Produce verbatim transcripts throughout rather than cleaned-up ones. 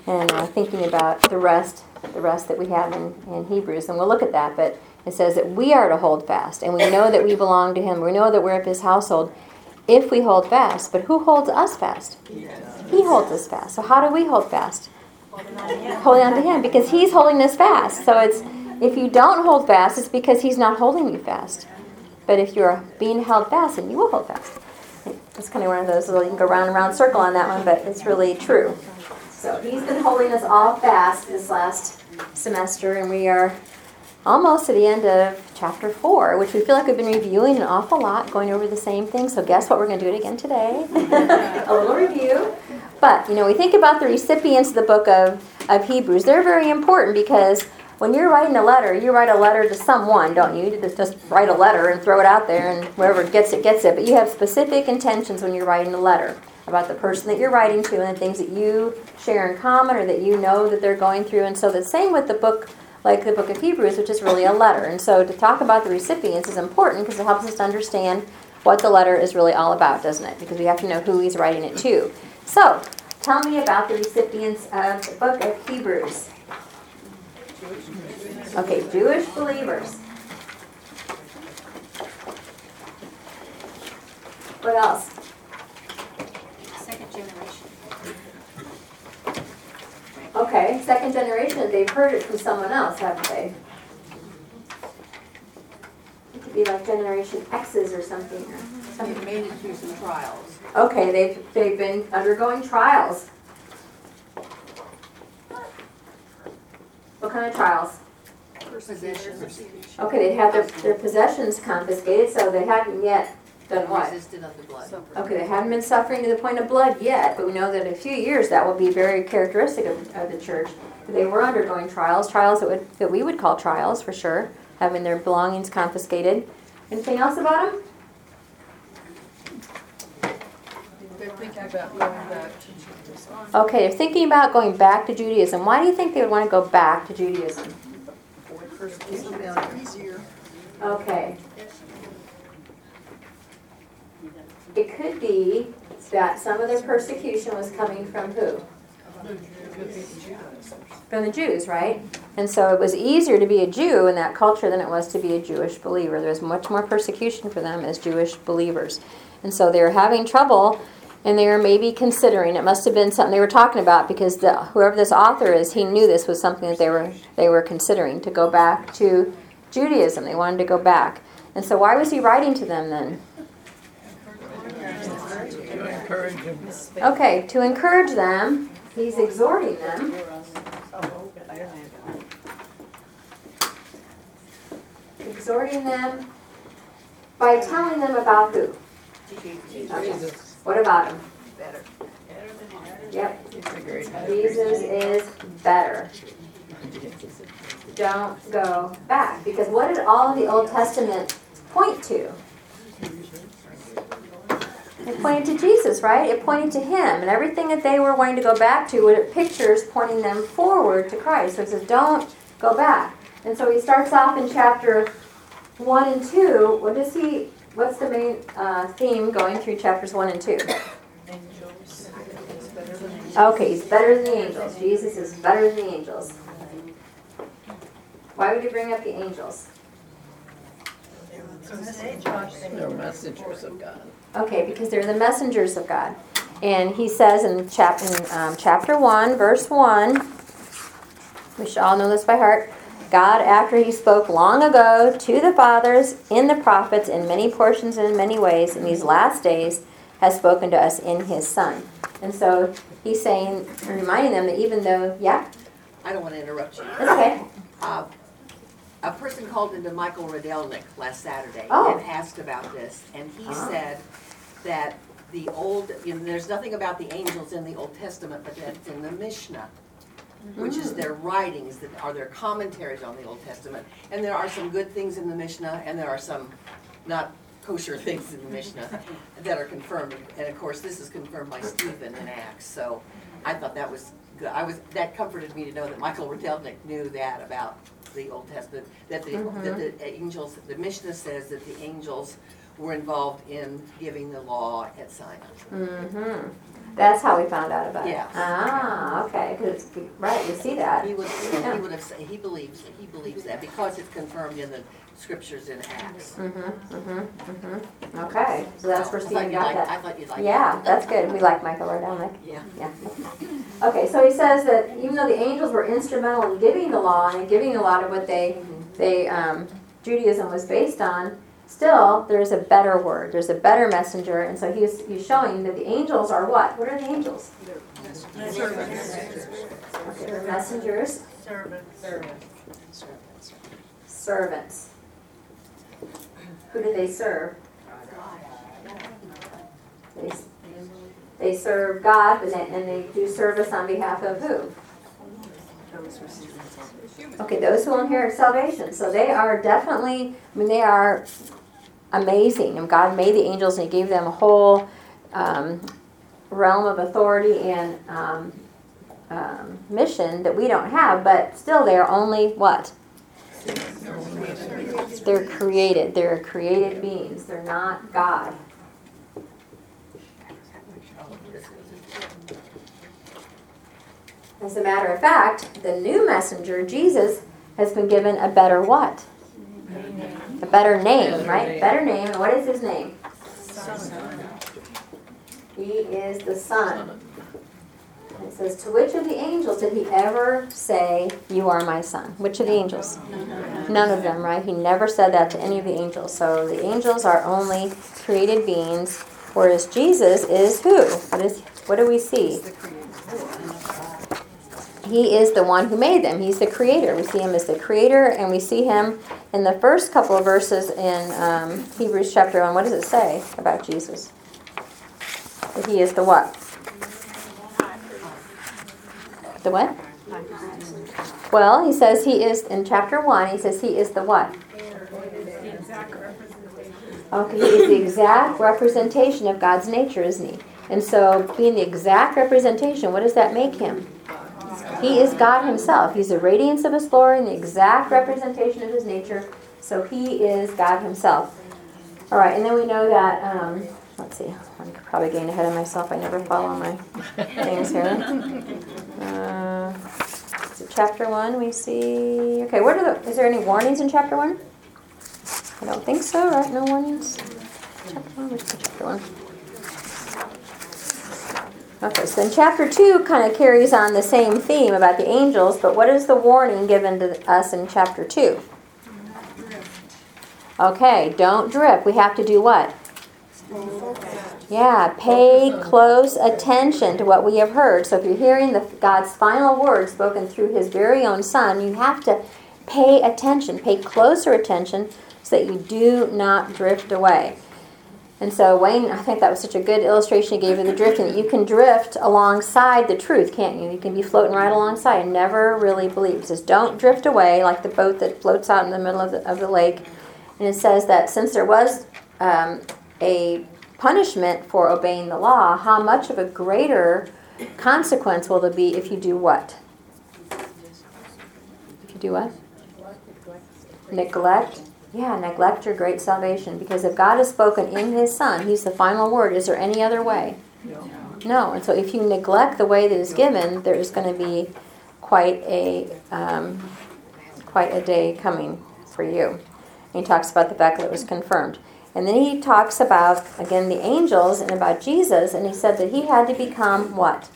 and uh, thinking about the rest, the rest that we have in, in Hebrews, and we'll look at that. But it says that we are to hold fast, and we know that we belong to Him. We know that we're of His household if we hold fast. But who holds us fast? He holds us fast. So how do we hold fast? Holding on to Him, because He's holding us fast. So it's if you don't hold fast, it's because He's not holding you fast. But if you're being held fast, then you will hold fast. It's kind of one of those little, you can go round and round circle on that one, but it's really true. So He's been holding us all fast this last semester, and we are almost at the end of chapter four, which we feel like we've been reviewing an awful lot, going over the same thing. So guess what? We're going to do it again today. A little review. But, you know, we think about the recipients of the book of, of Hebrews. They're very important because when you're writing a letter, you write a letter to someone, don't you? You just, just write a letter and throw it out there, and whoever gets it, gets it. But you have specific intentions when you're writing a letter about the person that you're writing to and the things that you share in common or that you know that they're going through. And so the same with the book, like the book of Hebrews, which is really a letter. And so to talk about the recipients is important because it helps us to understand what the letter is really all about, doesn't it? Because we have to know who he's writing it to. So, tell me about the recipients of the book of Hebrews. Okay, Jewish believers. What else? Second generation. Okay, second generation. They've heard it from someone else, haven't they? It could be like Generation X's or something. Or something. They've made it through some trials. Okay, they've they've been undergoing trials. What kind of trials? Possessions. Okay, they had their, their possessions confiscated, so they hadn't yet done what? Resisted of the blood. Okay, they hadn't been suffering to the point of blood yet, but we know that in a few years that will be very characteristic of, of the church. They were undergoing trials, trials that would that we would call trials for sure, having their belongings confiscated. Anything else about them? They're thinking about going back to Judaism. Okay, they're thinking about going back to Judaism. Why do you think they would want to go back to Judaism? Persecution down easier. Okay. It could be that some of their persecution was coming from who? From the Jews, right? And so it was easier to be a Jew in that culture than it was to be a Jewish believer. There was much more persecution for them as Jewish believers. And so they were having trouble, and they were maybe considering, it must have been something they were talking about, because the, whoever this author is, he knew this was something that they were they were considering, to go back to Judaism. They wanted to go back. And so why was he writing to them then? To encourage them. Okay, to encourage them, he's exhorting them. Exhorting them by telling them about who? Okay. What about him? Better. Yep. He's a great Jesus is better. Don't go back. Because what did all of the Old Testament point to? It pointed to Jesus, right? It pointed to him. And everything that they were wanting to go back to were pictures pointing them forward to Christ. So it says, don't go back. And so he starts off in chapter one and two. What does he, what's the main uh, theme going through chapters one and two? Angels. He's better than angels. Okay, he's better than the angels. Jesus is better than the angels. Why would you bring up the angels? They're messengers of God. Okay, because they're the messengers of God. And he says in, chap- in um, chapter one, verse one, we should all know this by heart, God, after he spoke long ago to the fathers in the prophets in many portions and in many ways, in these last days, has spoken to us in his Son. And so he's saying, reminding them that even though, yeah? I don't want to interrupt you. That's okay. Uh, a person called into Michael Rodelnik last Saturday Oh. and asked about this, and he Ah. said that the old, you know, there's nothing about the angels in the Old Testament, but that's in the Mishnah, which is their writings, that are their commentaries on the Old Testament. And there are some good things in the Mishnah, and there are some not kosher things in the Mishnah that are confirmed. And of course, this is confirmed by Stephen in Acts. So I thought that was good. I was that comforted me to know that Michael Rodelnik knew that about the Old Testament, that the Mhm. that the angels, the Mishnah says that the angels were involved in giving the law at Sinai. Mm-hmm. That's how we found out about Yeah. it. Ah, okay. right? Because right, we see that. He would, Yeah. he would have said, he believes, he believes that because it's confirmed in the scriptures in Acts. Mm-hmm, mm-hmm, mm-hmm. Okay, so that's where I thought Stephen you'd got like- that. I thought you'd like Yeah, that. that's good. We like Michael Lordell. Yeah. Yeah. Okay, so he says that even though the angels were instrumental in giving the law and giving a lot of what they, they um, Judaism was based on, still there's a better word. There's a better messenger, and so he's he's showing that the angels are what? What are the angels? Okay, they're messengers. Servants. Who do they serve? They, they serve God, and they, and they do service on behalf of who? Okay, those who will inherit salvation. So they are definitely, I mean, they are amazing. And God made the angels and He gave them a whole um, realm of authority and um, um, mission that we don't have, but still they are only what? They're created. They're created beings. They're not God. As a matter of fact, the new messenger, Jesus, has been given a better what? A better name, right? Better name. And what is his name? He is the Son. It says, to which of the angels did he ever say, you are my son? Which of the angels? None of them, right? He never said that to any of the angels. So the angels are only created beings, whereas Jesus is who? What is? What do we see? He is the one who made them. He's the creator. We see him as the creator, and we see him in the first couple of verses in um, Hebrews chapter one. What does it say about Jesus? That he is the what? The what? Well, he says he is, in chapter one, he says he is the what? Okay, he is the exact representation of God's nature, isn't he? And so, being the exact representation, what does that make him? He is God himself. He's the radiance of his glory and the exact representation of his nature. So he is God himself. All right, and then we know that, um, let's see, I'm probably getting ahead of myself. I never follow my things here. Uh, so chapter one, we see, okay, what are the, is there any warnings in chapter one? I don't think so, right? No warnings? Chapter one, where's the chapter one? Okay, so then chapter two kind of carries on the same theme about the angels, but what is the warning given to us in chapter two? Okay, don't drift. We have to do what? Yeah, pay close attention to what we have heard. So if you're hearing the, God's final word spoken through his very own son, you have to pay attention, pay closer attention so that you do not drift away. And so Wayne, I think that was such a good illustration he gave of the drifting, that you can drift alongside the truth, can't you? You can be floating right alongside and never really believe. It says, don't drift away like the boat that floats out in the middle of the, of the lake. And it says that since there was um, a punishment for obeying the law, how much of a greater consequence will there be if you do what? If you do what? Neglect. Yeah, neglect your great salvation. Because if God has spoken in his Son, he's the final word. Is there any other way? No. No. And so if you neglect the way that is given, there is going to be quite a um, quite a day coming for you. And he talks about the fact that it was confirmed. And then he talks about, again, the angels and about Jesus, and he said that he had to become what?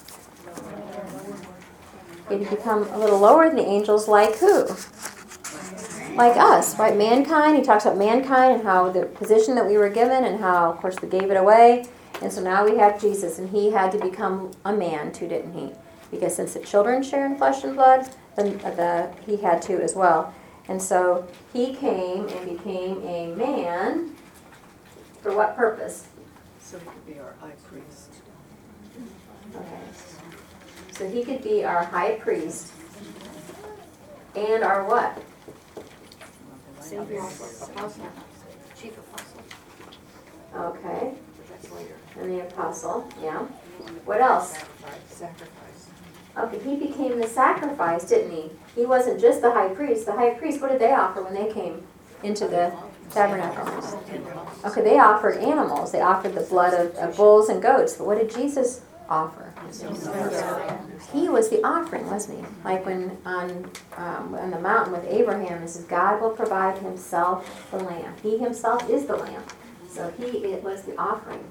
He had to become a little lower than the angels, like who? Like us, right? Mankind. He talks about mankind and how the position that we were given and how, of course, we gave it away. And so now we have Jesus, and he had to become a man too, didn't he? Because since the children share in flesh and blood, then the, he had to as well. And so he came and became a man for what purpose? So he could be our high priest. Okay. So he could be our high priest and our what? Savior, apostle, chief apostle. Okay. But that's later. And the apostle, yeah. What else? Sacrifice. Sacrifice. Okay, he became the sacrifice, didn't he? He wasn't just the high priest. The high priest, what did they offer when they came into the tabernacle? Okay, they offered animals. They offered the blood of, of bulls and goats. But what did Jesus offer? He was the offering, wasn't he? Like when on um, on the mountain with Abraham, it says God will provide himself the lamb. He himself is the lamb. So he it was the offering.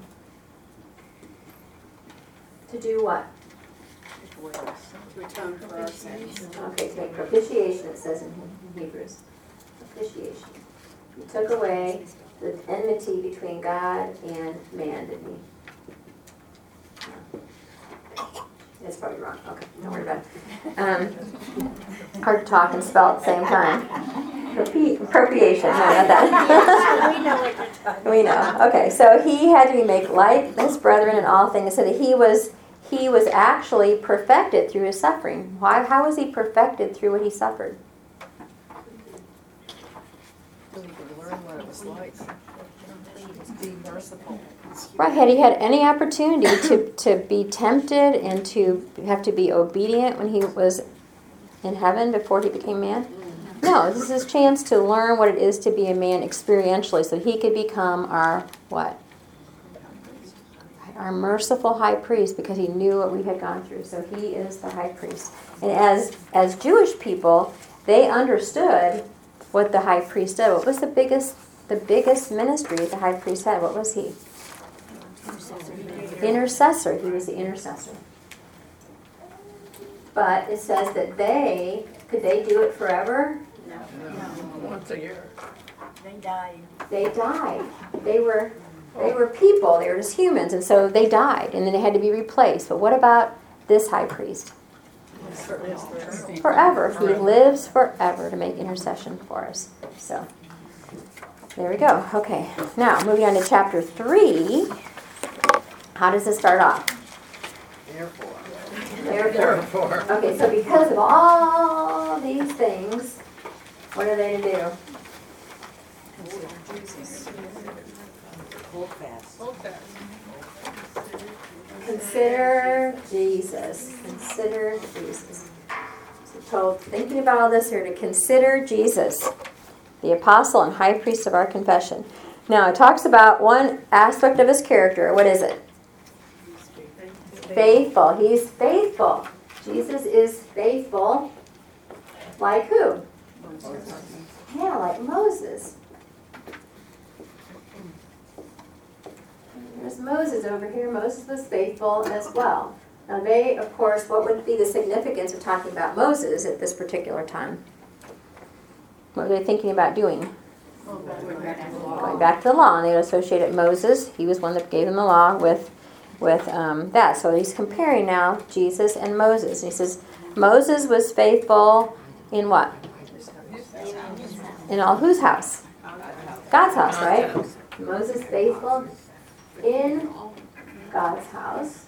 To do what? To atone for our sins. Okay, to make propitiation, it says in Hebrews. Propitiation. He took away the enmity between God and man, didn't he? It's probably wrong. Okay, don't worry about it. Um, hard to talk and spell at the same time. Propi- Appropriation, no, not that. We know what you're talking about. We know. Okay, so he had to be made like his brethren in all things, so that he was he was actually perfected through his suffering. Why? How was he perfected through what he suffered? We need to learn what it was like. Be merciful. Right, had he had any opportunity to, to be tempted and to have to be obedient when he was in heaven before he became man? No, this is his chance to learn what it is to be a man experientially so he could become our what? Our merciful high priest, because he knew what we had gone through. So he is the high priest. And as as Jewish people, they understood what the high priest did. What was the biggest the biggest ministry the high priest had? What was he? Intercessor. He was the intercessor. But it says that they, could they do it forever? Once a year. They died. They died. They were they were people. They were just humans, and so they died, and then they had to be replaced. But what about this high priest? Forever. He lives forever to make intercession for us. So there we go. Okay. Now moving on to chapter three. How does this start off? Therefore. Therefore. Okay, so because of all these things, what are they to do? Hold fast. Hold fast. Consider Jesus. Consider Jesus. So told, thinking about all this here, to consider Jesus, the apostle and high priest of our confession. Now, it talks about one aspect of his character. What is it? Faithful. He's faithful. Jesus is faithful. Like who? Yeah, like Moses. There's Moses over here. Moses was faithful as well. Now they, of course, what would be the significance of talking about Moses at this particular time? What were they thinking about doing? Going back to the law. And they would associate it Moses. He was one that gave them the law with with um, that. So he's comparing now Jesus and Moses. And he says, Moses was faithful in what? In all whose house? God's house, right? Moses faithful in God's house.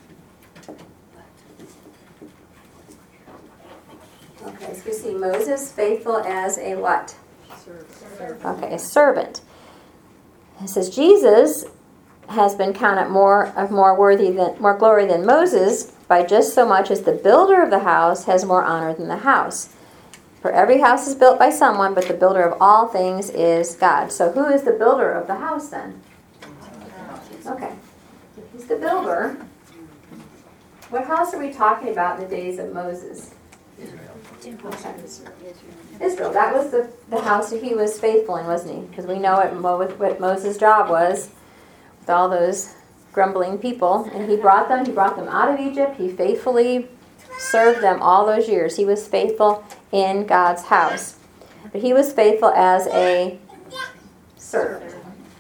Okay, so you see Moses faithful as a what? Okay, a servant. It says Jesus has been counted more of more worthy than more glory than Moses by just so much as the builder of the house has more honor than the house. For every house is built by someone, but the builder of all things is God. So who is the builder of the house then? Okay. If he's the builder, what house are we talking about in the days of Moses? Okay. Israel. That was the, the house that he was faithful in, wasn't he? Because we know what, Mo, what Moses' job was with all those grumbling people. And he brought them, he brought them out of Egypt. He faithfully served them all those years. He was faithful in God's house. But he was faithful as a servant.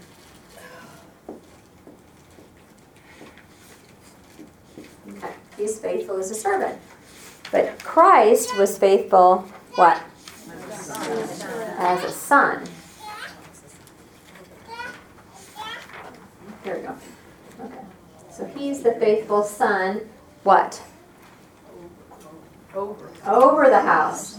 Okay. He's faithful as a servant. But Christ was faithful, what? As a son. Here we go. Okay. So he's the faithful son, what? Over. Over the house.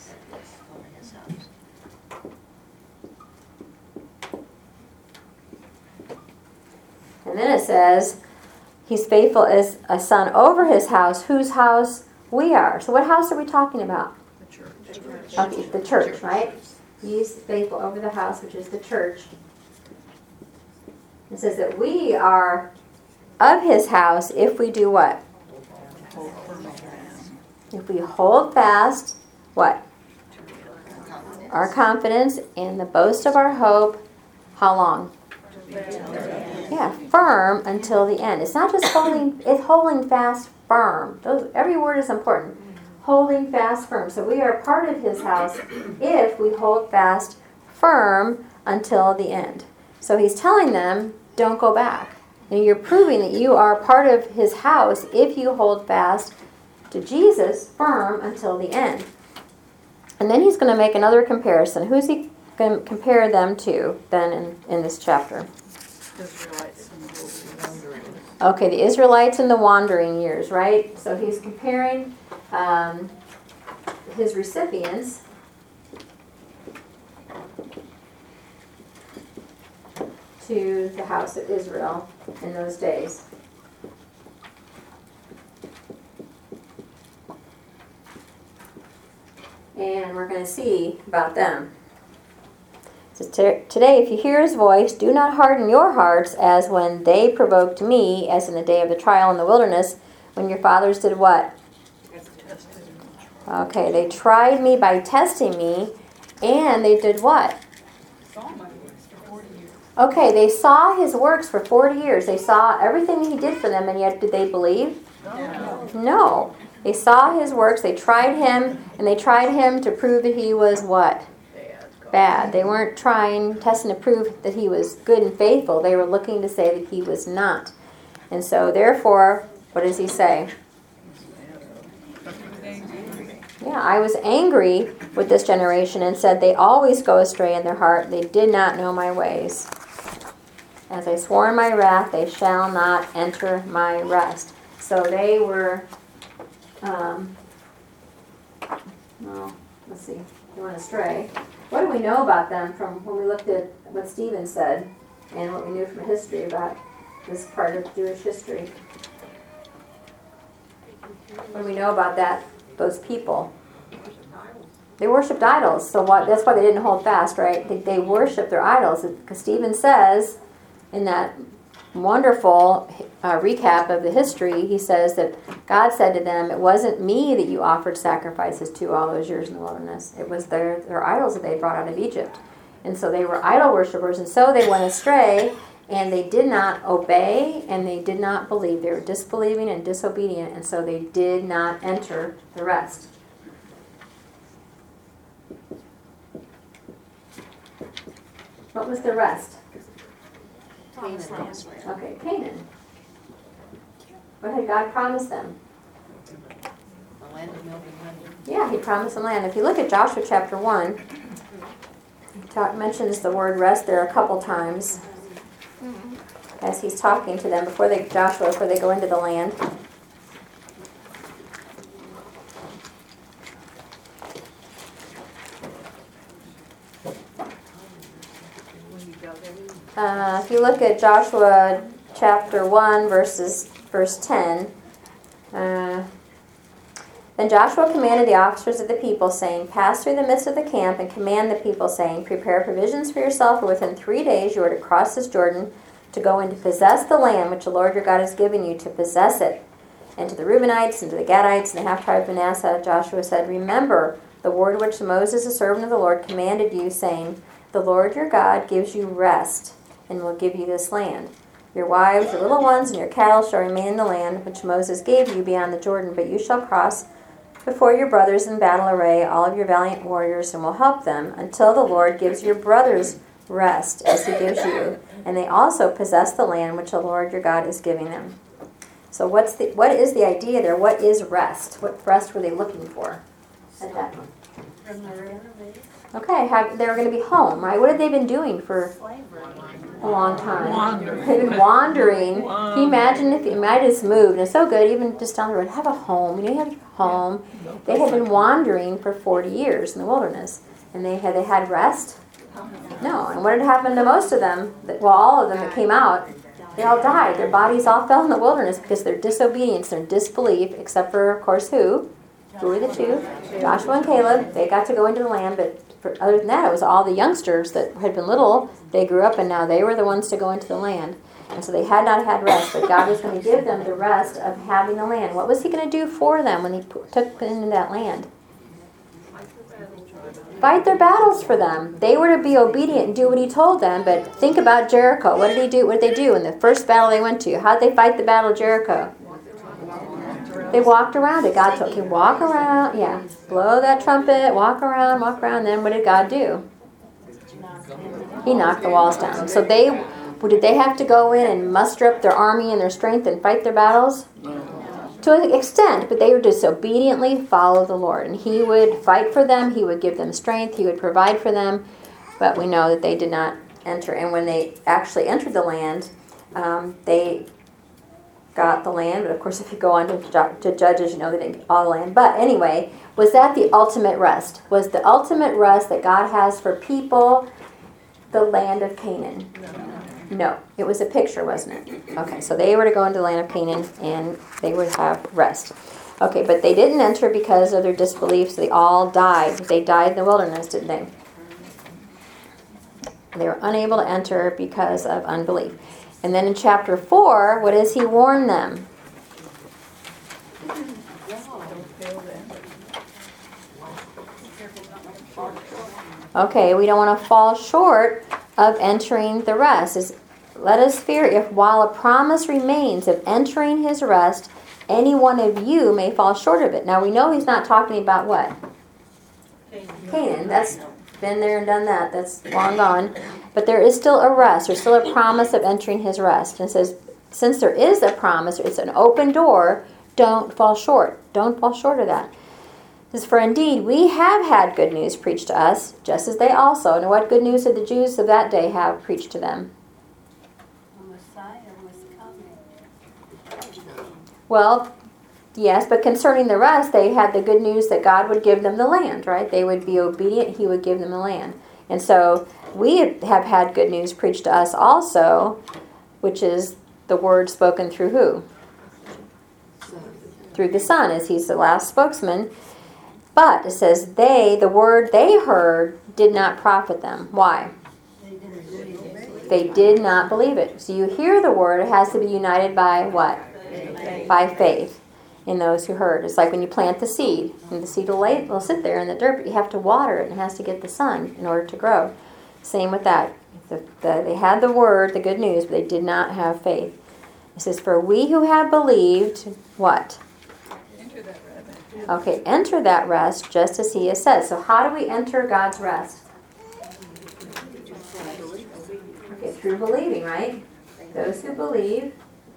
And then it says, he's faithful as a son over his house, whose house we are. So what house are we talking about? The church. Okay, the church, right? He's faithful over the house, which is the church. It says that we are of his house if we do what? Hold firm on fast. If we hold fast, what? Our confidence and the boast of our hope, how long? Yeah, firm until the end. It's not just holding, it's holding fast firm. Those, every word is important. Holding fast firm. So we are part of his house if we hold fast firm until the end. So he's telling them, don't go back. And you're proving that you are part of his house if you hold fast to Jesus firm until the end. And then he's going to make another comparison. Who's he going to compare them to then in, in this chapter? Israelites and the wandering. Okay, the Israelites in the wandering years, right? So he's comparing um, his recipients to the house of Israel in those days. And we're going to see about them. So t- today, if you hear his voice, do not harden your hearts as when they provoked me, as in the day of the trial in the wilderness, when your fathers did what? Okay, they tried me by testing me, and they did what? Okay, they saw his works for forty years. They saw everything he did for them, and yet did they believe? No. No. They saw his works, they tried him, and they tried him to prove that he was what? Bad. They weren't trying, testing to prove that he was good and faithful. They were looking to say that he was not. And so, therefore, what does he say? Yeah, I was angry with this generation and said, they always go astray in their heart. They did not know my ways. As I swore in my wrath, they shall not enter my rest. So they were, um, well, let's see, they went astray. What do we know about them from when we looked at what Stephen said and what we knew from history about this part of Jewish history? What do we know about that? Those people. They worshipped idols, so what, that's why they didn't hold fast, right? They, they worshipped their idols. Because Stephen says in that wonderful uh, recap of the history, he says that God said to them, it wasn't me that you offered sacrifices to all those years in the wilderness. It was their, their idols that they brought out of Egypt. And so they were idol worshippers, and so they went astray, and they did not obey, and they did not believe. They were disbelieving and disobedient, and so they did not enter the rest. What was the rest? Canaan. Okay, Canaan. What had God promised them? The land of milk and honey. Yeah, he promised them land. If you look at Joshua chapter one, he talk, mentions the word rest there a couple times as he's talking to them before they, Joshua, before they go into the land. Uh, if you look at Joshua chapter one, verses verse ten, uh, then Joshua commanded the officers of the people, saying, pass through the midst of the camp and command the people, saying, prepare provisions for yourself, for within three days you are to cross this Jordan to go and to possess the land which the Lord your God has given you to possess it. And to the Reubenites and to the Gadites and the half-tribe of Manasseh, Joshua said, remember the word which Moses, the servant of the Lord, commanded you, saying, the Lord your God gives you rest and will give you this land. Your wives, your little ones, and your cattle shall remain in the land which Moses gave you beyond the Jordan, but you shall cross before your brothers in battle array, all of your valiant warriors, and will help them until the Lord gives your brothers rest as he gives you, and they also possess the land which the Lord your God is giving them. So what's the what is the idea there? What is rest? What rest were they looking for at that point? Okay, have, they were going to be home, right? What had they been doing for a long time? Wandering. They've been wandering. Can you imagine if you might have just moved? And it's so good, even just down the road, have a home. You know, you have a home. They had been wandering for forty years in the wilderness, and they had they had rest. No, and what had happened to most of them? Well, all of them that came out, they all died. Their bodies all fell in the wilderness because their disobedience, their disbelief, except for, of course, who? Who were the two? Joshua and Caleb. They got to go into the land, but for, other than that, it was all the youngsters that had been little. They grew up, and now they were the ones to go into the land. And so they had not had rest, but God was going to give them the rest of having the land. What was he going to do for them when he put, took them into that land? Fight their battles for them. They were to be obedient and do what he told them, but think about Jericho. What did he do? What did they do in the first battle they went to? How did they fight the battle of Jericho? They walked around it. God told him, walk around, yeah, blow that trumpet, walk around, walk around. Then what did God do? He knocked the walls down. So they, did they have to go in and muster up their army and their strength and fight their battles? To an extent, but they would disobediently follow the Lord. And he would fight for them, he would give them strength, he would provide for them. But we know that they did not enter. And when they actually entered the land, um, they got the land. But of course, if you go on to, to Judges, you know they didn't get all the land. But anyway, was that the ultimate rest? Was the ultimate rest that God has for people the land of Canaan? No, it was a picture, wasn't it? Okay, so they were to go into the land of Canaan and they would have rest. Okay, but they didn't enter because of their disbelief, so they all died. They died in the wilderness, didn't they? They were unable to enter because of unbelief. And then in chapter four, what does he warn them? Okay, we don't want to fall short of entering the rest. Is let us fear if while a promise remains of entering his rest, any one of you may fall short of it. Now we know he's not talking about what? Canaan. That's been there and done that. That's long gone. But there is still a rest. There's still a promise of entering his rest. And it says, since there is a promise, it's an open door, don't fall short. Don't fall short of that. It says, for indeed, we have had good news preached to us, just as they also. And what good news did the Jews of that day have preached to them? The Messiah was coming. Well, yes, but concerning the rest, they had the good news that God would give them the land, right? They would be obedient, he would give them the land. And so we have had good news preached to us also, which is the word spoken through who? Through the Son, as he's the last spokesman. But it says they, the word they heard, did not profit them. Why? They did not believe it. So you hear the word, it has to be united by what? Faith. By faith in those who heard. It's like when you plant the seed, and the seed will, lay, will sit there in the dirt, but you have to water it, and it has to get the sun in order to grow. Same with that. The, the, they had the word, the good news, but they did not have faith. It says, for we who have believed, what? Enter that rest. Okay, enter that rest just as he has said. So how do we enter God's rest? Okay, through believing, right? Those who believe.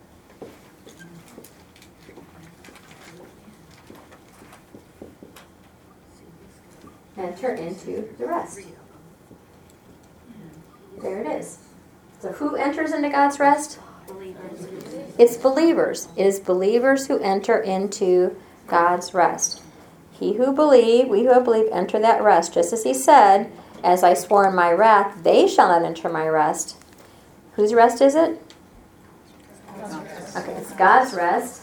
Enter into the rest. There it is. So who enters into God's rest? Believers. It's believers. It is believers who enter into God's rest. He who believe, we who have believed, enter that rest. Just as he said, as I swore in my wrath, they shall not enter my rest. Whose rest is it? Okay, it's God's rest.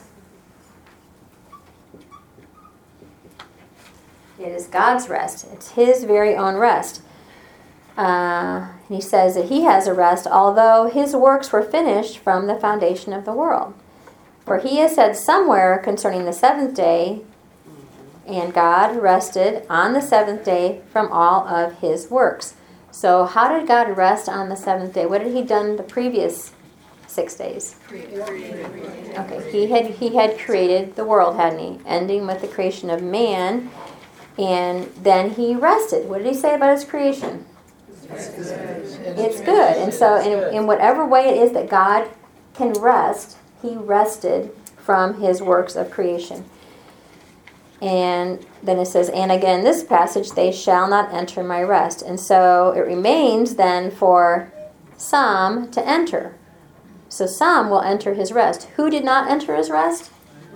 It is God's rest. It's his very own rest. Uh, he says that he has a rest, although his works were finished from the foundation of the world. For he has said somewhere concerning the seventh day, and God rested on the seventh day from all of his works. So how did God rest on the seventh day? What had he done the previous six days? Okay, he had he had created the world, hadn't he? Ending with the creation of man, and then he rested. What did he say about his creation? It's good. It's good. And so in, in whatever way it is that God can rest, he rested from his works of creation. And then it says, and again in this passage, they shall not enter my rest. And so it remains then for some to enter. So some will enter his rest. Who did not enter his rest?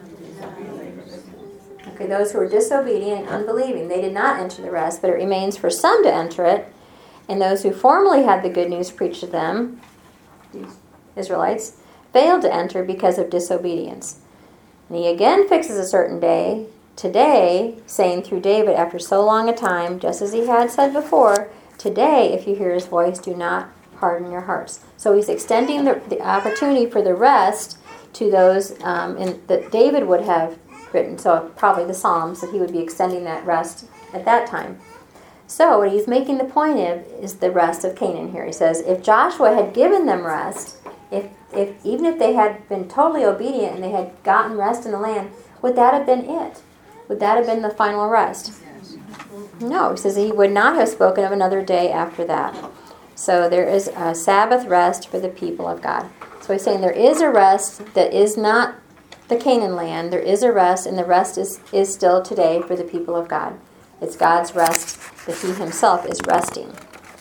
Okay, those who were disobedient and unbelieving. They did not enter the rest, but it remains for some to enter it. And those who formerly had the good news preached to them, these Israelites, failed to enter because of disobedience. And he again fixes a certain day, today, saying through David after so long a time, just as he had said before, today, if you hear his voice, do not harden your hearts. So he's extending the, the opportunity for the rest to those um, in, that David would have written. So probably the Psalms, that he would be extending that rest at that time. So what he's making the point of is the rest of Canaan here. He says, if Joshua had given them rest, if, if even if they had been totally obedient and they had gotten rest in the land, would that have been it? Would that have been the final rest? No, he says he would not have spoken of another day after that. So there is a Sabbath rest for the people of God. So he's saying there is a rest that is not the Canaan land. There is a rest, and the rest is, is still today for the people of God. It's God's rest that he himself is resting.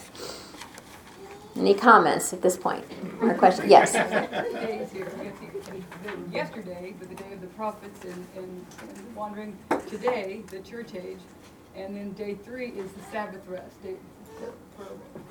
Any comments at this point? Or question? Yes. Days here. We have the- Yesterday was the day of the prophets, and, and, and wandering today, the church age, and then day three is the Sabbath rest, day, for,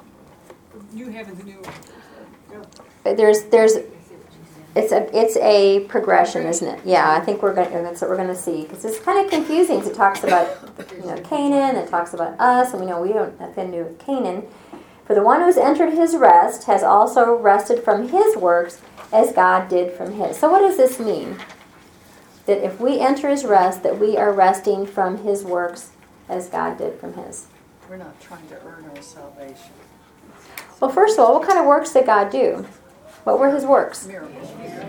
for new heavens and new earth. But there's there's it's a it's a progression, isn't it? Yeah, I think we're going that's what we're going to see, because it's kind of confusing. 'Cause it talks about, you know, Canaan, it talks about us, and we know we don't have anything to do with Canaan. For the one who has entered his rest has also rested from his works as God did from his. So what does this mean? That if we enter his rest, that we are resting from his works as God did from his. We're not trying to earn our salvation. Well, first of all, what kind of works did God do? What were his works? Miracles.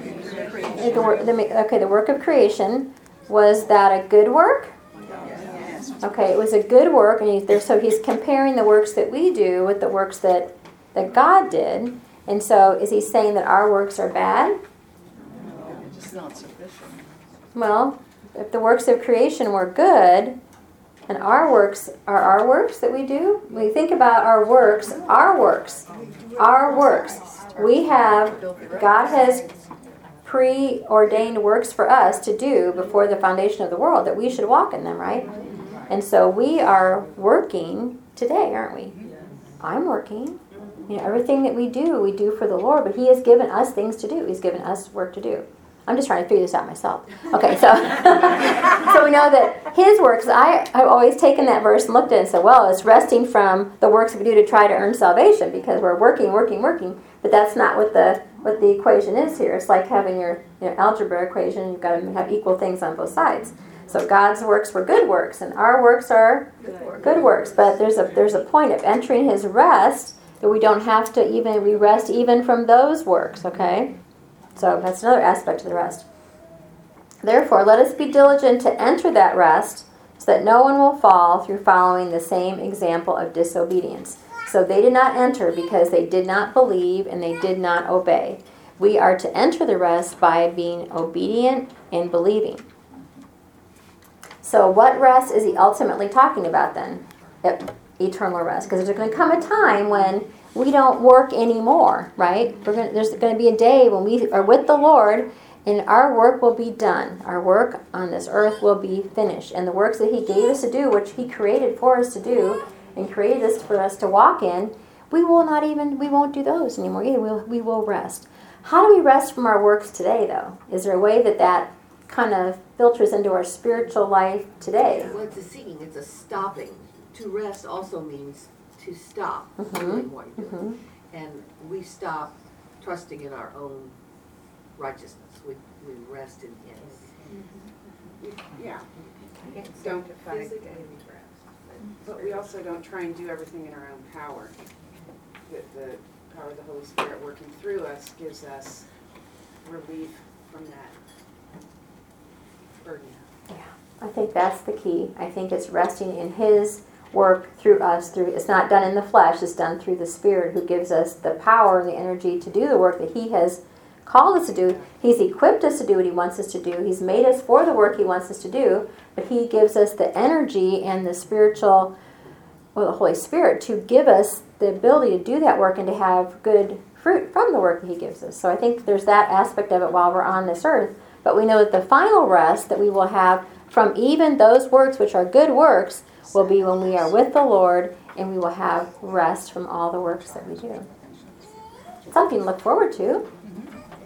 The work, the, okay, the work of creation, was that a good work? Okay, it was a good work, and he's there. So he's comparing the works that we do with the works that that God did. And so, is he saying that our works are bad? It's just not sufficient. Well, if the works of creation were good, and our works are our works that we do, when we think about our works, our works, our works. We have, God has preordained works for us to do before the foundation of the world, that we should walk in them, right? And so we are working today, aren't we? I'm working. You know, everything that we do, we do for the Lord, but he has given us things to do. He's given us work to do. I'm just trying to figure this out myself. Okay, so so we know that his works, I have always taken that verse and looked at it and said, well, it's resting from the works we do to try to earn salvation, because we're working, working, working, but that's not what the what the equation is here. It's like having your, your algebra equation. You've got to have equal things on both sides. So God's works were good works, and our works are good works. But there's a there's a point of entering his rest that we don't have to even, we rest even from those works, okay? So that's another aspect of the rest. Therefore, let us be diligent to enter that rest, so that no one will fall through following the same example of disobedience. So they did not enter because they did not believe and they did not obey. We are to enter the rest by being obedient and believing. So what rest is he ultimately talking about then? Yep, eternal rest. Because there's going to come a time when we don't work anymore, right? We're going to, there's going to be a day when we are with the Lord, and our work will be done. Our work on this earth will be finished. And the works that he gave us to do, which he created for us to do, and created us for us to walk in, we will not even, we won't do those anymore either. We'll, we will rest. How do we rest from our works today, though? Is there a way that that kind of filters into our spiritual life today? Well, it's a seeking, it's a stopping. To rest also means to stop Mhm. doing what you're doing. Mm-hmm. And we stop trusting in our own righteousness. We, we rest in his. Yeah. Don't physically rest. But we also don't try and do everything in our own power. The, the power of the Holy Spirit working through us gives us relief from that burden. Yeah, I think that's the key. I think it's resting in his work through us. Through it's not done in the flesh, it's done through the Spirit, who gives us the power and the energy to do the work that he has called us to do. He's equipped us to do what he wants us to do. He's made us for the work he wants us to do, but he gives us the energy and the spiritual, well, the Holy Spirit, to give us the ability to do that work and to have good fruit from the work that he gives us. So I think there's that aspect of it while we're on this earth. But we know that the final rest that we will have from even those works, which are good works, will be when we are with the Lord, and we will have rest from all the works that we do. Something to look forward to.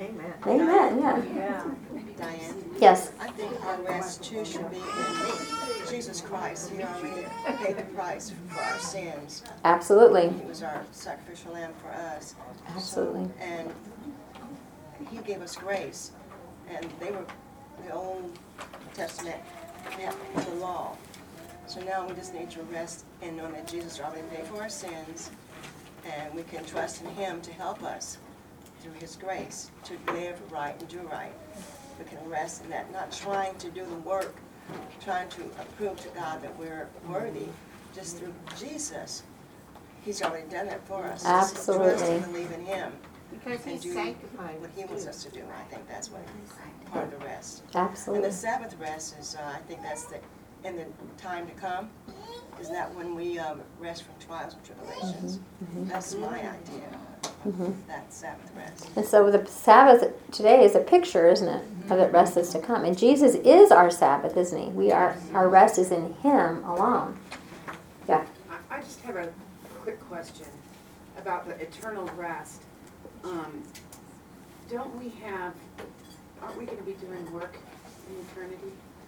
Amen. Amen, yeah. Yeah. Diane, Yes. I think our rest too should be in Jesus Christ. He already paid the price for our sins. Absolutely. He was our sacrificial lamb for us. Absolutely. So, and he gave us grace. And they were, the Old Testament, they had the law. So now we just need to rest in knowing that Jesus already paid for our sins. And we can trust in him to help us through his grace to live right and do right. We can rest in that, not trying to do the work, trying to prove to God that we're worthy, just through Jesus. He's already done that for us. Just trust Absolutely. and believe in him Because and he's do sanctified. what he wants us to do. I think that's what part of the rest. And Absolutely. the Sabbath rest is, uh, I think that's the, in the time to come. Is that when we um, rest from trials and tribulations? Mm-hmm. That's my idea. Mhm. That Sabbath rest. And so the Sabbath today is a picture, isn't it, of the rest that's to come. And Jesus is our Sabbath, isn't he? We are, our rest is in him alone. Yeah. I, I just have a quick question about the eternal rest. Um, don't we have, aren't we gonna be doing work in eternity?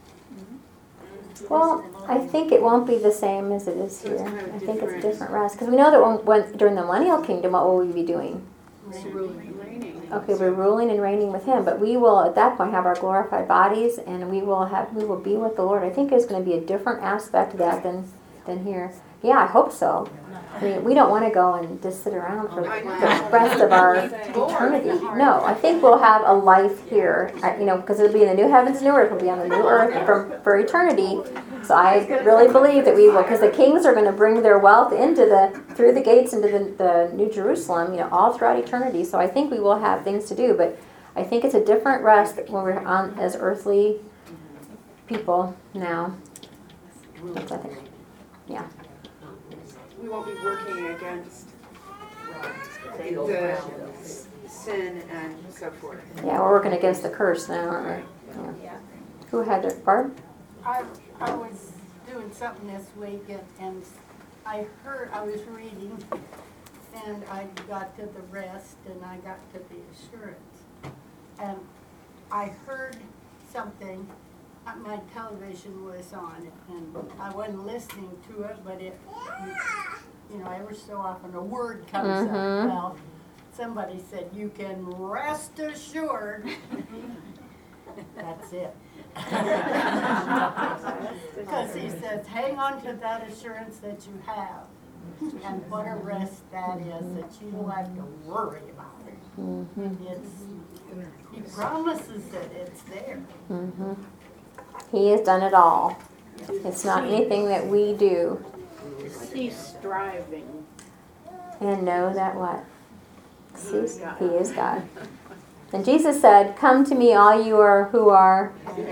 Well, I think it won't be the same as it is So it's here. kind of I think it's a different. different rest. Because we know that when, when, during the millennial kingdom, what will we be doing? Reigning. Okay, we're ruling and reigning with him, but we will at that point have our glorified bodies, and we will have we will be with the Lord. I think there's going to be a different aspect of that than than here. Yeah, I hope so. I mean, we don't want to go and just sit around for the rest of our eternity. No, I think we'll have a life here, uh, you know, because it'll be in the new heavens and new earth. We'll be on the new earth for, for eternity. So I really believe that we will, because the kings are going to bring their wealth into the, through the gates into the, the New Jerusalem, you know, all throughout eternity. So I think we will have things to do, but I think it's a different rest when we're on as earthly people now. That's, I think, yeah. We won't be working against the sin and so forth. Yeah, we're working against the curse now, aren't we? Yeah. Who had it, Barb? I, I was doing something this week and, and I heard, I was reading and I got to the rest and I got to the assurance. And I heard something, uh, my television was on and I wasn't listening to it, but it, you know, every so often a word comes Mhm. up. Well, somebody said, you can rest assured. That's it. Because he says, hang on to that assurance that you have. And what a rest that is, that you don't have to worry about it. Mm-hmm. It's, he promises that it's there. Mm-hmm. He has done it all. It's not anything that we do. Cease striving. And know that what? Cease, he is God. And Jesus said, come to me all you are who are,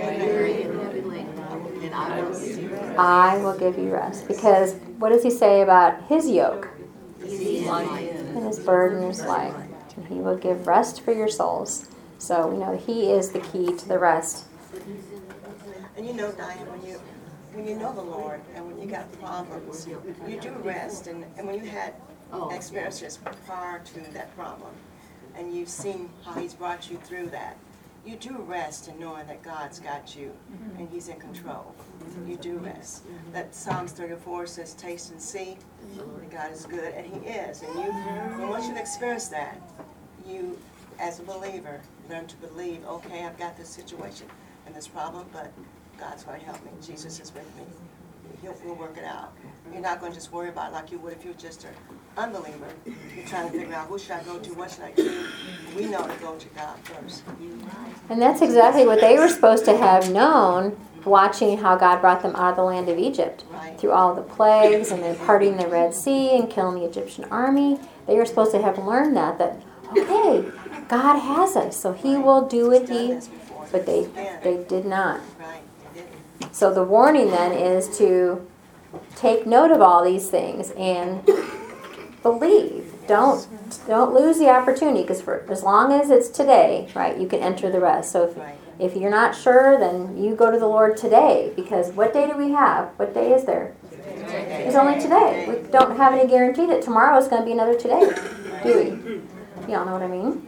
I will give you rest. Because what does he say about his yoke? And his burden is light. And he will give rest for your souls. So we know that he is the key to the rest. And you know, Diane, when you when you know the Lord and when you got problems, you do rest. And, and when you had experiences prior to that problem, and you've seen how he's brought you through that, you do rest in knowing that God's got you and he's in control. You do rest. That Psalms thirty-four says, taste and see that God is good, and he is. And you, and once you've experienced that, you, as a believer, learn to believe, okay, I've got this situation and this problem, but God's going to help me. Jesus is with me. He'll, we'll work it out. You're not going to just worry about it like you would if you were just an unbeliever. You're trying to figure out, who should I go to, what should I do? We know to go to God first. And that's exactly what they were supposed to have known, watching how God brought them out of the land of Egypt. Right. Through all the plagues and then parting the Red Sea and killing the Egyptian army. They were supposed to have learned that, that, okay, God has us, so he will do what He's done he, this before. but they, Again. they did not. Right, they didn't. So the warning then is to take note of all these things and believe. Don't don't lose the opportunity, because for as long as it's today, right, you can enter the rest. So if, Right. if you're not sure, then you go to the Lord today, because what day do we have? What day is there? It's only today. We don't have any guarantee that tomorrow is going to be another today, do we? You all know what I mean?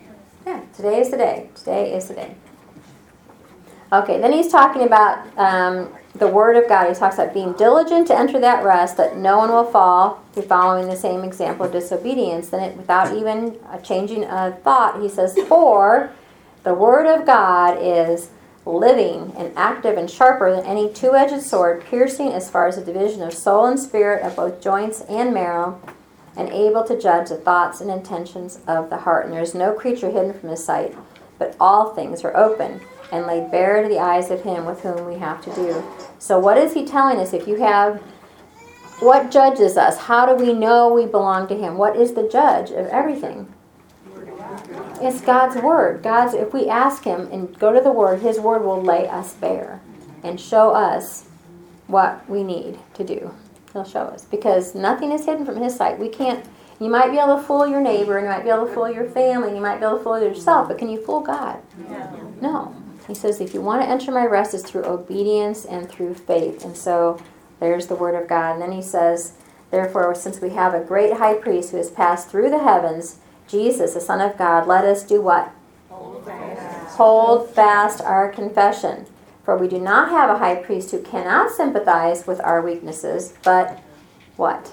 Yeah, today is the day. Today is the day. Okay, then he's talking about um, the Word of God. He talks about being diligent to enter that rest, that no one will fall. If you're following the same example of disobedience, then it, without even a changing a thought, he says, for the Word of God is living and active and sharper than any two-edged sword, piercing as far as the division of soul and spirit, of both joints and marrow, and able to judge the thoughts and intentions of the heart. And there is no creature hidden from his sight, but all things are open and laid bare to the eyes of him with whom we have to do. So what is he telling us? If you have, what judges us? How do we know we belong to him? What is the judge of everything? It's God's word. God's, if we ask him and go to the word, his word will lay us bare and show us what we need to do. He'll show us. Because nothing is hidden from his sight. We can't, you might be able to fool your neighbor, and you might be able to fool your family, and you might be able to fool yourself, but can you fool God? No. No. He says, if you want to enter my rest, it's through obedience and through faith. And so there's the word of God. And then he says, therefore, since we have a great high priest who has passed through the heavens, Jesus, the Son of God, let us do what? Hold fast. Hold fast our confession. For we do not have a high priest who cannot sympathize with our weaknesses, but what?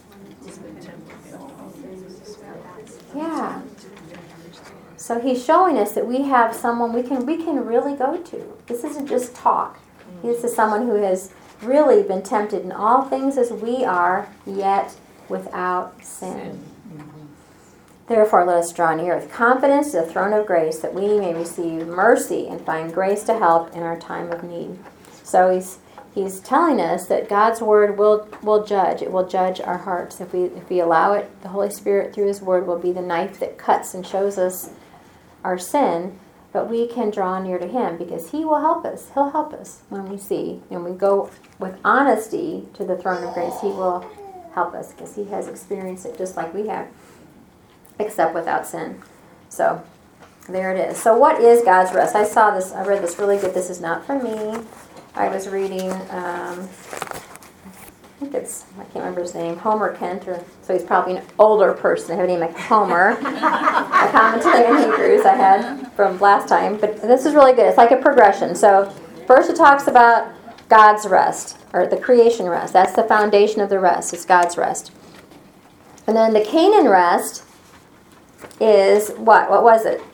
Yeah. So he's showing us that we have someone we can we can really go to. This isn't just talk. This is someone who has really been tempted in all things as we are, yet without sin. Therefore, let us draw near with confidence to the throne of grace, that we may receive mercy and find grace to help in our time of need. So he's he's telling us that God's word will will judge. It will judge our hearts. If we if we allow it, the Holy Spirit through his word will be the knife that cuts and shows us our sin, but we can draw near to him because he will help us. He'll help us when we see and we go with honesty to the throne of grace. He will help us because he has experienced it just like we have, except without sin. So there it is. So what is God's rest? I saw this, I read this really good. This is not for me. I was reading, um, I think it's, I can't remember his name, Homer Kent, or so he's probably an older person. I have a name like Homer. A commentary on Hebrews I had from last time. But this is really good. It's like a progression. So first it talks about God's rest, or the creation rest. That's the foundation of the rest. It's God's rest. And then the Canaan rest is what? What was it?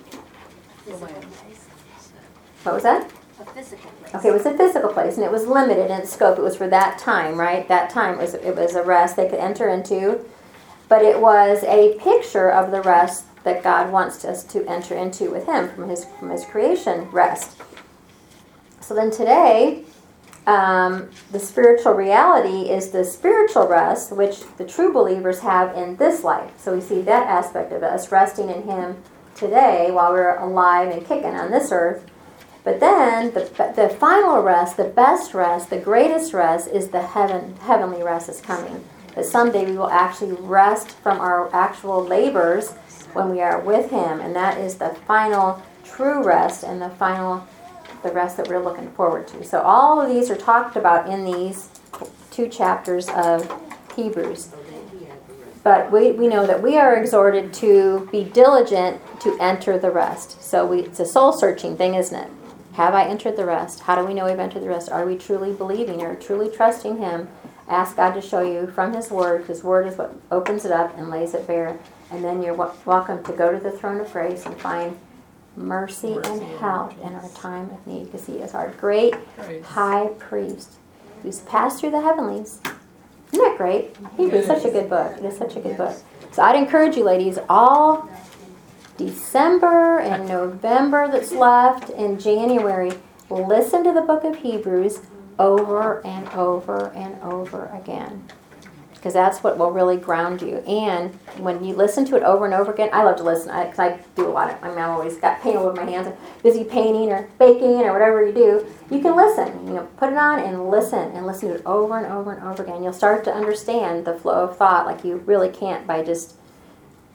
What was that? A physical place. Okay, it was a physical place, and it was limited in its scope. It was for that time, right? That time it was it was a rest they could enter into, but it was a picture of the rest that God wants us to enter into with Him from His from His creation rest. So then today, um, the spiritual reality is the spiritual rest, which the true believers have in this life. So we see that aspect of us resting in Him today while we're alive and kicking on this earth. But then the the final rest, the best rest, the greatest rest is the heaven heavenly rest is coming. That someday we will actually rest from our actual labors when we are with Him, and that is the final true rest and the final the rest that we're looking forward to. So all of these are talked about in these two chapters of Hebrews. But we, we know that we are exhorted to be diligent to enter the rest. So we, it's a soul-searching thing, isn't it? Have I entered the rest? How do we know we've entered the rest? Are we truly believing or truly trusting Him? Ask God to show you from His Word. His Word is what opens it up and lays it bare. And then you're w- welcome to go to the throne of grace and find mercy and help in our time of need. Because He is our great high priest who's passed through the heavenlies. Isn't that great? Hebrews is such a good book. It is such a good book. So I'd encourage you, ladies, all December and November that's left and January, listen to the book of Hebrews over and over and over again. Because that's what will really ground you. And when you listen to it over and over again, I love to listen. I, cause I do a lot of, I mean, I've always got paint all over my hands. I'm busy painting or baking or whatever you do. You can listen. You know, put it on and listen and listen to it over and over and over again. You'll start to understand the flow of thought like you really can't by just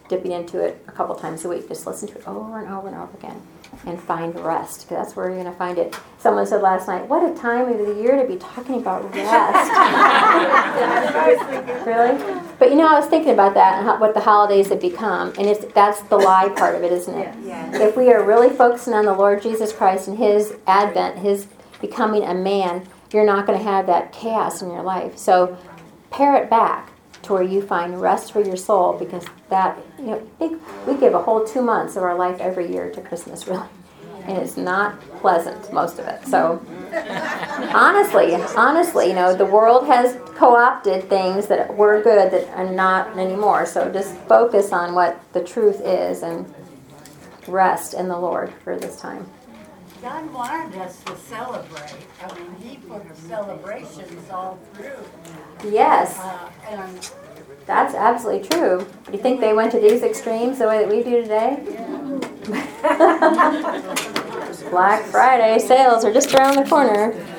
dipping into it a couple times a week. Just listen to it over and over and over again and find rest, because that's where you're going to find it. Someone said last night, what a time of the year to be talking about rest. Really? But you know, I was thinking about that and how, what the holidays have become, and it's, that's the lie part of it, isn't it? Yes. If we are really focusing on the Lord Jesus Christ and His advent, His becoming a man, you're not going to have that chaos in your life. So pare it back to where you find rest for your soul, because that, you know, I think we give a whole two months of our life every year to Christmas, really. And it's not pleasant, most of it. So honestly, honestly, you know, the world has co-opted things that were good that are not anymore. So just focus on what the truth is and rest in the Lord for this time. God wanted us to celebrate. I mean, He put celebrations all through. Yes, Uh, and that's absolutely true. Do you think they went to these extremes the way that we do today? Black Friday sales are just around the corner.